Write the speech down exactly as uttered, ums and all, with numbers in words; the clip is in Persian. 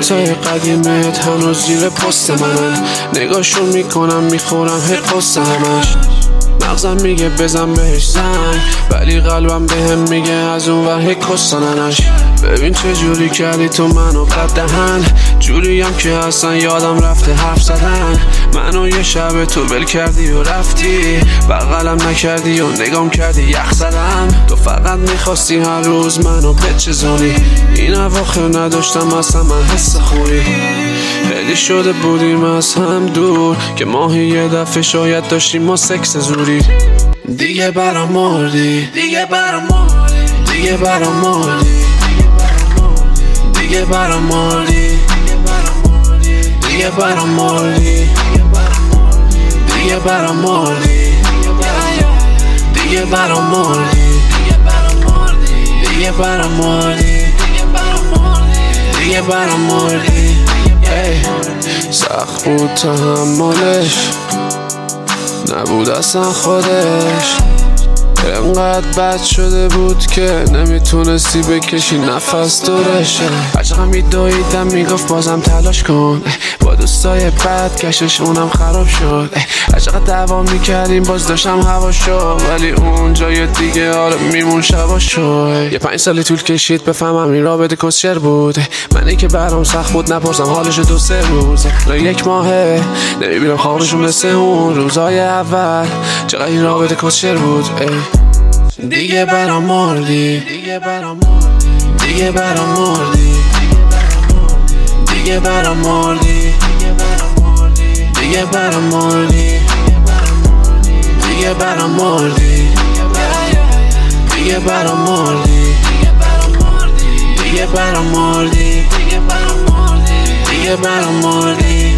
عکسای قدیمت هنوز زیر پست منن، نگاهشون میکنم میخورم هی قصه همش. مغزم میگه بزن بهش زنگ، ولی قلبم بهم میگه از اون ور هی کساننش. ببین چه جوری کردی تو منو قد دهن، جوریم که اصلا یادم رفته حرف زدن. منو یه شب تو ول کردی و رفتی، بغلم نکردی و نگام کردی یخ زدم. تو فقط میخواستی هر روز منو بچزونی، این اواخر نداشتم اصلا من حس خوری. خیلی شده بودیم از هم دور که ماهی یه دفعه شاید داشتیم ما سکس زوری. دیگه برام مردی، دیگه برام مردی، دیگه برام مردی، دیگه برام مردی، دیگه برام مردی، دیگه برام مردی، دیگه برام مردی، دیگه برام مردی، دیگه برام مردی. سخت بود تحملش، نبود اصلا خودش. انقدر بد شده بود که نمیتونستی بکشی نفس دورش. هرچقدر میدویدم میگفت بازم تلاش کن، با دوستای بد کشش اونم خراب شد. هرچقدر دعوا میکردیم باز داشتم هوا شد، ولی اون جای دیگه آره میمون شبا شد. یه پنج سالی طول کشید بفهمم این رابطه کسچر بود. منی که برام سخت بود نپرسم حالش دو سه روز، یک ماهه نمیبینم خوابشون مثل اون روزای اول. چقدر این رابطه کسچر بود. دیگه برام مردی، دیگه برام مردی، دیگه برام مردی، دیگه برام مردی، دیگه برام مردی، دیگه برام مردی، دیگه برام مردی، دیگه برام مردی، دیگه برام مردی.